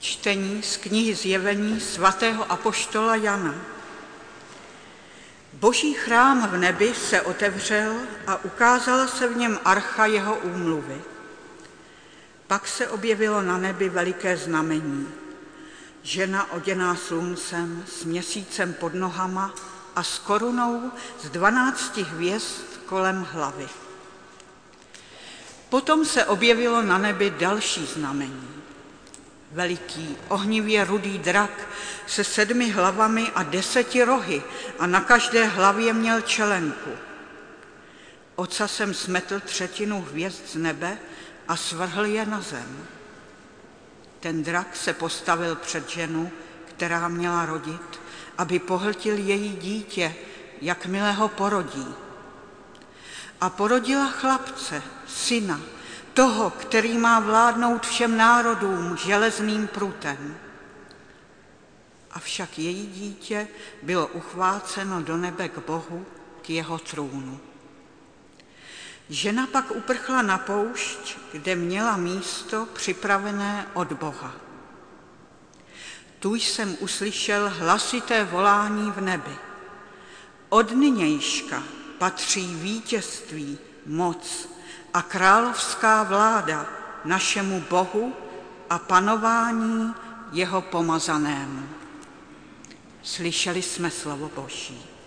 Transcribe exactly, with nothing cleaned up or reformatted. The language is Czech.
Čtení z knihy Zjevení svatého apoštola Jana. Boží chrám v nebi se otevřel a ukázala se v něm archa jeho úmluvy. Pak se objevilo na nebi veliké znamení. Žena oděná sluncem, s měsícem pod nohama a s korunou z dvanácti hvězd kolem hlavy. Potom se objevilo na nebi další znamení. Veliký, ohnivě rudý drak se sedmi hlavami a deseti rohy a na každé hlavě měl čelenku. Ocasem smetl třetinu hvězd z nebe a svrhl je na zem. Ten drak se postavil před ženu, která měla rodit, aby pohltil její dítě, jakmile ho porodí. A porodila chlapce, syna, toho, který má vládnout všem národům železným prutem. Avšak její dítě bylo uchváceno do nebe k Bohu, k jeho trůnu. Žena pak uprchla na poušť, kde měla místo připravené od Boha. Tu jsem uslyšel hlasité volání v nebi. Od nynějška patří vítězství, moc a královská vláda našemu Bohu a panování jeho pomazanému. Slyšeli jsme slovo Boží.